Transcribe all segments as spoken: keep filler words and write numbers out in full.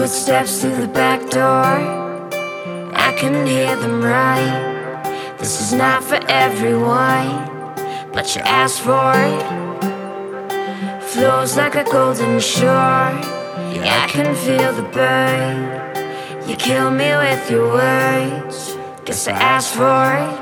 Footsteps through the back door, I can hear them right. This is not for everyone, but you asked for it. Flows like a golden shore, yeah, I can feel the burn. You kill me with your words, guess I asked for it.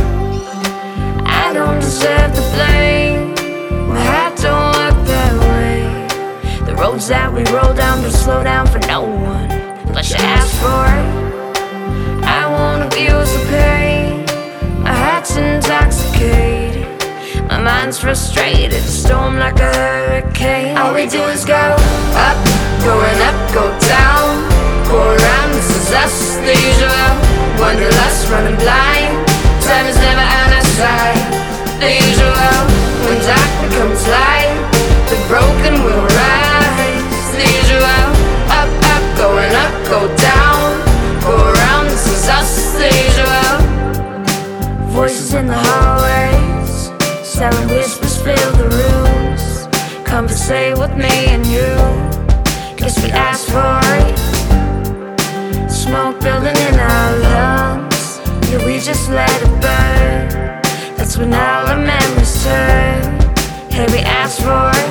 I don't deserve the blame, my heart don't work that way. The roads that we roll down don't slow down for no one, but you asked for it. I won't abuse the pain, my heart's intoxicated, my mind's frustrated, a storm like a hurricane. All we do is go up, going up, go down, go around, this is us, the usual. Wanderlust, running blind, time is never on our side. The usual, when dark becomes light, the broken will rise. The usual, up, up, going up, go down, go around, this is us, the usual. Voices in the hallways, silent whispers fill the rooms. Conversate with me and you, guess we asked for it. Smoke building in our lungs, yeah, we just let it burn. That's when all our memories turn. Hey, we asked for it.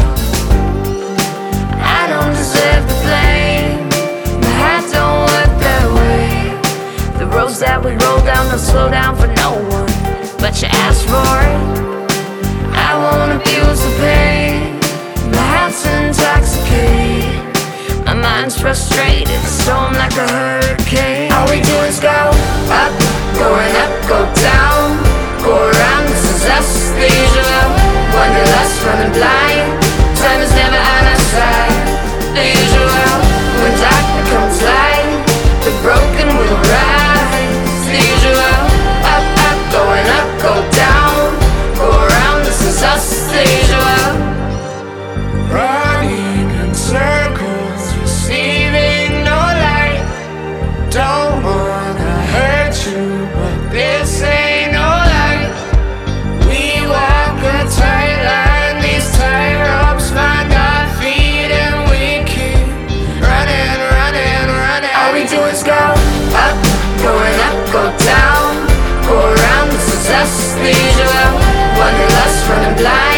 I don't deserve the blame, my heart don't work that way. The roads that we roll down don't slow down for no one, but you asked for it. I won't abuse the pain, my heart's intoxicated, my mind's frustrated, a storm like a hurricane. All we do is go up, going up, go down, go around, this is us, the usual. Wanderlust, running blind, time is never on our side. The usual, when dark becomes light, the broken will rise. The usual, up, up, going up, go down, go around, this is us, the usual. Running in circles, receiving no light. Don't wanna hurt you, but this ain't no light. We walk a tight line, these tight ropes find our feet, and we keep running, running, running. All we do is go up, going up, go down, go around, this is us, the usual. Wanderlust, running blind.